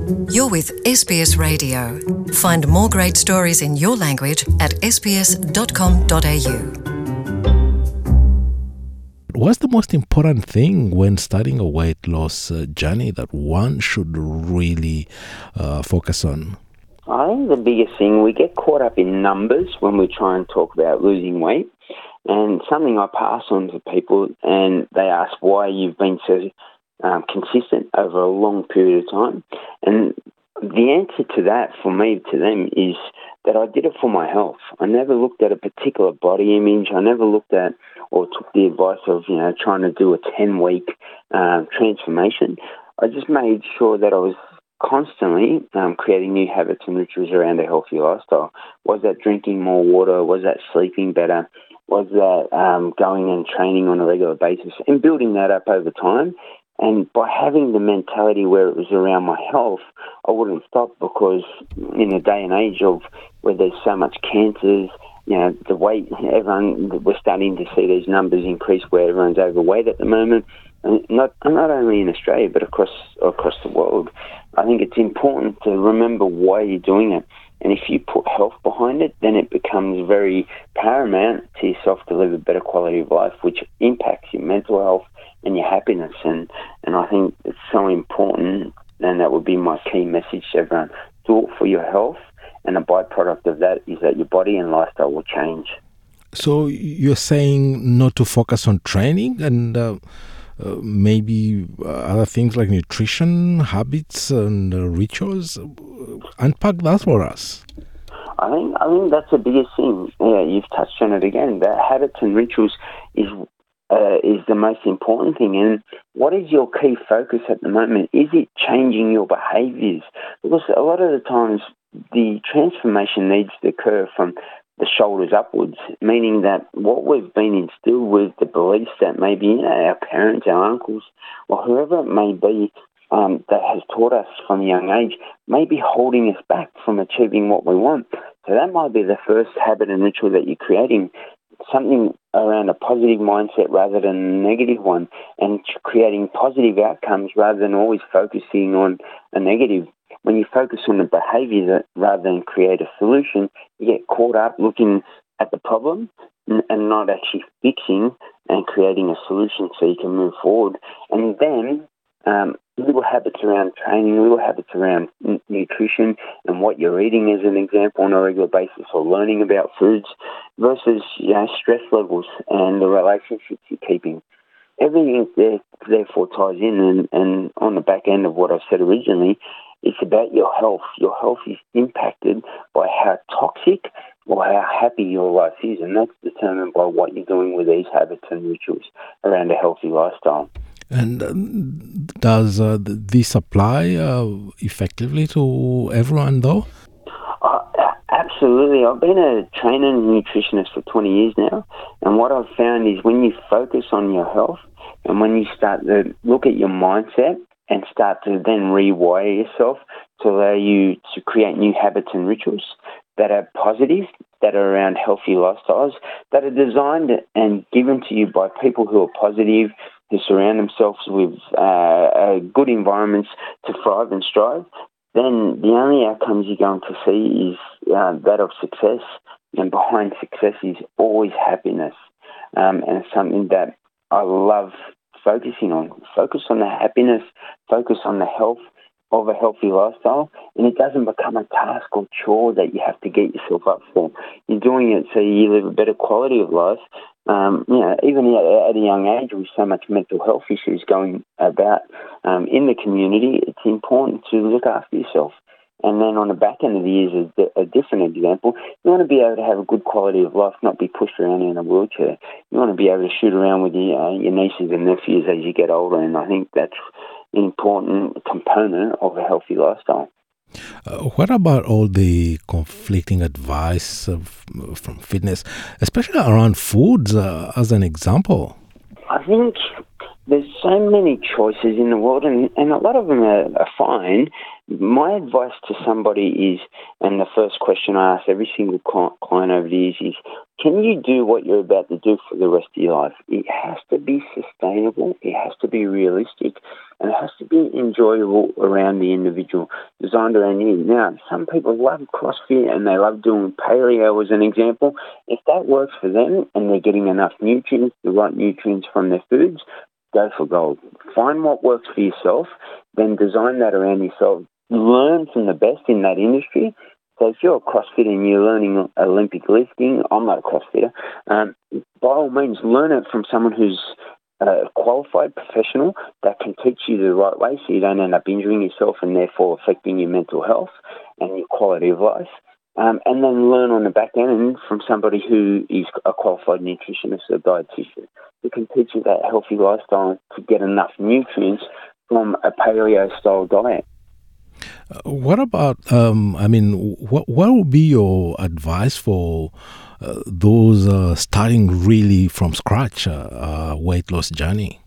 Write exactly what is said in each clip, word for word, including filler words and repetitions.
You're with S B S Radio. Find more great stories in your language at s b s dot com dot a u. What's the most important thing when starting a weight loss uh, journey that one should really uh, focus on? I think the biggest thing, we get caught up in numbers when we try and talk about losing weight. And something I pass on to people, and they ask why you've been so um, consistent over a long period of time. And the answer to that, for me, to them, is that I did it for my health. I never looked at a particular body image. I never looked at or took the advice of, you know, trying to do a ten-week um, transformation. I just made sure that I was constantly um, creating new habits and rituals around a healthy lifestyle. Was that drinking more water? Was that sleeping better? Was that um, going and training on a regular basis and building that up over time? And by having the mentality where it was around my health, I wouldn't stop, because in a day and age of where there's so much cancers, you know, the weight, everyone, we're starting to see these numbers increase where everyone's overweight at the moment. And not not only in Australia, but across across the world. I think it's important to remember why you're doing it. And if you put health behind it, then it becomes very paramount to yourself to live a better quality of life, which impacts your mental health and your happiness. And, and I think it's so important, and that would be my key message to everyone. Do it for your health, and a byproduct of that is that your body and lifestyle will change. So you're saying not to focus on training and uh, uh, maybe uh, other things like nutrition, habits and uh, rituals? Unpack that for us. I think I think that's the biggest thing. Yeah, you've touched on it again. That habits and rituals is uh, is the most important thing. And what is your key focus at the moment? Is it changing your behaviours? Because a lot of the times the transformation needs to occur from the shoulders upwards, meaning that what we've been instilled with, the beliefs that maybe, you know, our parents, our uncles, or whoever it may be, um, that has taught us from a young age, may be holding us back from achieving what we want. So that might be the first habit and ritual that you're creating, something around a positive mindset rather than a negative one, and creating positive outcomes rather than always focusing on a negative. When you focus on the behaviour rather than create a solution, you get caught up looking at the problem and not actually fixing and creating a solution so you can move forward. And then um, little habits around training, little habits around n- nutrition and what you're eating as an example on a regular basis, or learning about foods versus, you know, stress levels and the relationships you're keeping. Everything there, therefore ties in, and, and on the back end of what I said originally, it's about your health. Your health is impacted by how toxic or how happy your life is, and that's determined by what you're doing with these habits and rituals around a healthy lifestyle. And um, does uh, this apply uh, effectively to everyone, though? Uh, absolutely. I've been a trainer and nutritionist for twenty years now, and what I've found is when you focus on your health and when you start to look at your mindset and start to then rewire yourself to allow you to create new habits and rituals that are positive, that are around healthy lifestyles, that are designed and given to you by people who are positive, who surround themselves with uh, uh, good environments to thrive and strive, then the only outcomes you're going to see is uh, that of success. And behind success is always happiness. Um, and it's something that I love focusing on. Focus on the happiness, focus on the health of a healthy lifestyle, and it doesn't become a task or chore that you have to get yourself up for. You're doing it so you live a better quality of life. Um, you know, even at, at a young age with so much mental health issues going about um, in the community, it's important to look after yourself. And then on the back end of the years, is a different example. You want to be able to have a good quality of life, not be pushed around in a wheelchair. You want to be able to shoot around with your, uh, your nieces and nephews as you get older, and I think that's an important component of a healthy lifestyle. Uh, what about all the conflicting advice of, from fitness, especially around foods, uh, as an example? I think there's so many choices in the world, and, and a lot of them are, are fine. My advice to somebody is, and the first question I ask every single client over the years is, can you do what you're about to do for the rest of your life? It has to be sustainable, it has to be realistic, and it has to be enjoyable around the individual, designed around you. Now, some people love CrossFit and they love doing paleo as an example. If that works for them and they're getting enough nutrients, the right nutrients from their foods, go for gold. Find what works for yourself, then design that around yourself. Learn from the best in that industry. So if you're a CrossFitter and you're learning Olympic lifting, I'm not a CrossFitter, um, by all means learn it from someone who's a qualified professional that can teach you the right way so you don't end up injuring yourself and therefore affecting your mental health and your quality of life. Um, and then learn on the back end from somebody who is a qualified nutritionist or dietitian who can teach you that healthy lifestyle to get enough nutrients from a paleo-style diet. Uh, what about, um, I mean, what, what would be your advice for uh, those uh, starting really from scratch, uh, uh, weight loss journey?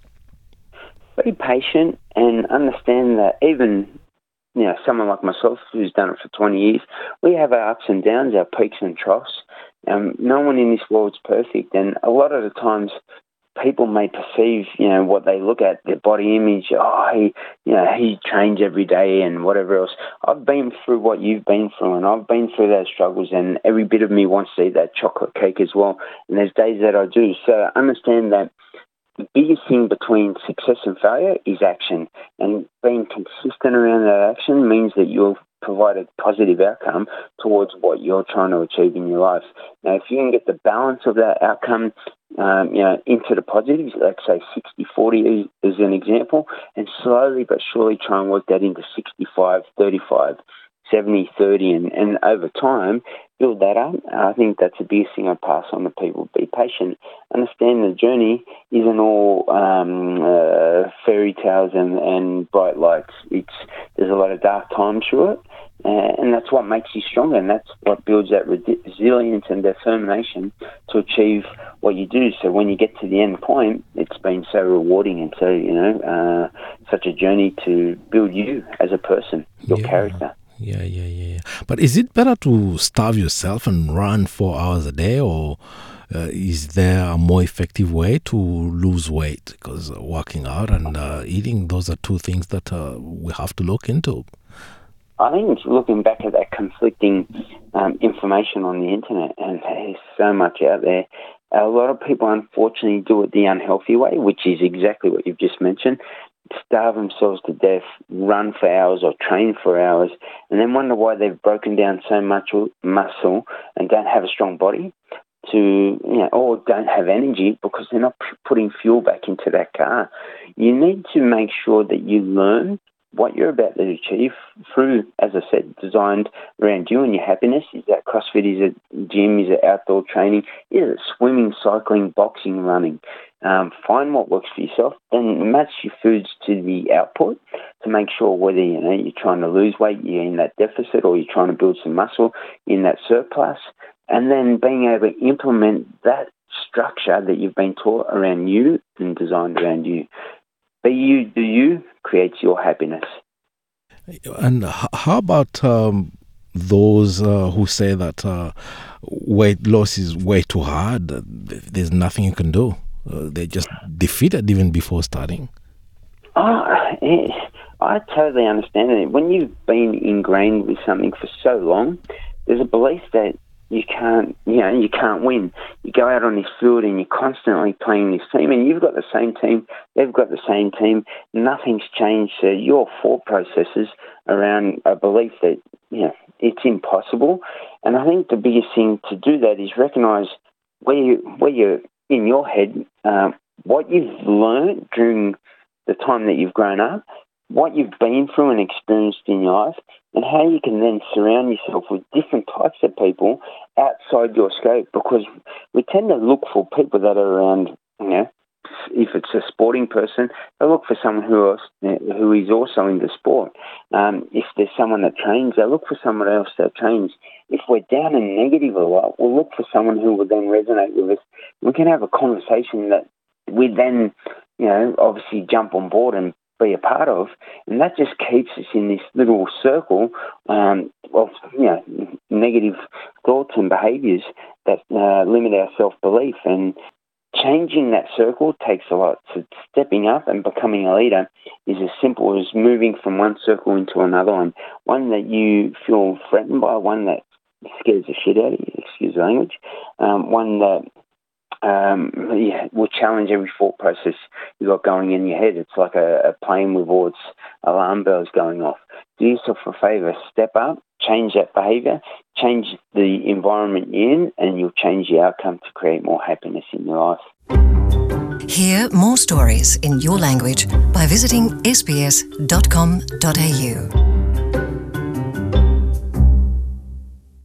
Be patient and understand that even, you know, someone like myself who's done it for twenty years, we have our ups and downs, our peaks and troughs. Um, no one in this world's perfect, and a lot of the times people may perceive, you know, what they look at, their body image, oh, he, you know, he trains every day and whatever else. I've been through what you've been through, and I've been through those struggles, and every bit of me wants to eat that chocolate cake as well, and there's days that I do. So understand that the biggest thing between success and failure is action, and being consistent around that action means that you'll provide a positive outcome towards what you're trying to achieve in your life. Now, if you can get the balance of that outcome, um, you know, into the positives, like say sixty forty is an example, and slowly but surely try and work that into sixty-five thirty-five, seventy thirty, and, and over time, build that up. I think that's the biggest thing I pass on to people. Be patient. Understand the journey isn't all um, uh, fairy tales and, and bright lights. It's There's a lot of dark times through it, uh, and that's what makes you stronger, and that's what builds that resilience and determination to achieve what you do. So when you get to the end point, it's been so rewarding and so, you know, uh, such a journey to build you as a person, your Yeah. character. Yeah, yeah, yeah. But is it better to starve yourself and run four hours a day, or uh, is there a more effective way to lose weight? Because working out and uh, eating, those are two things that uh, we have to look into. I think looking back at that conflicting um, information on the internet, and there's so much out there, a lot of people unfortunately do it the unhealthy way, which is exactly what you've just mentioned. Starve themselves to death, run for hours or train for hours, and then wonder why they've broken down so much muscle and don't have a strong body to, you know, or don't have energy because they're not p- putting fuel back into that car. You need to make sure that you learn what you're about to achieve through, as I said, designed around you and your happiness. Is that CrossFit? Is it gym? Is it outdoor training? Is it swimming, cycling, boxing, running? Um, find what works for yourself and match your foods to the output to make sure whether, you know, you're trying to lose weight, you're in that deficit, or you're trying to build some muscle in that surplus, and then being able to implement that structure that you've been taught around you and designed around you. Be you, do you, creates your happiness. And h- how about um, those uh, who say that uh, weight loss is way too hard, that there's nothing you can do? Uh, they're just defeated even before starting. Oh, yes. I totally understand it. When you've been ingrained with something for so long, there's a belief that you can't, you know, you can't win. You go out on this field and you're constantly playing this team, and you've got the same team, they've got the same team. Nothing's changed. So your thought processes around a belief that, you know, it's impossible. And I think the biggest thing to do that is recognise where you, where you're in your head, uh, what you've learned during the time that you've grown up, what you've been through and experienced in your life, and how you can then surround yourself with different types of people outside your scope, because we tend to look for people that are around, you know, if it's a sporting person, they look for someone who else, who is also into sport. Um, if there's someone that trains, they look for someone else that trains. If we're down and negative a lot, we'll look for someone who will then resonate with us. We can have a conversation that we then, you know, obviously jump on board and be a part of, and that just keeps us in this little circle um, of, you know, negative thoughts and behaviours that uh, limit our self-belief. And changing that circle takes a lot. So stepping up and becoming a leader is as simple as moving from one circle into another one, one that you feel threatened by, one that scares the shit out of you, excuse the language, um, one that Um, yeah, will challenge every thought process you got going in your head. It's like a, a plane with all its alarm bells going off. Do yourself a favour, step up, change that behaviour, change the environment you're in, and you'll change the outcome to create more happiness in your life. Hear more stories in your language by visiting s b s dot com dot a u.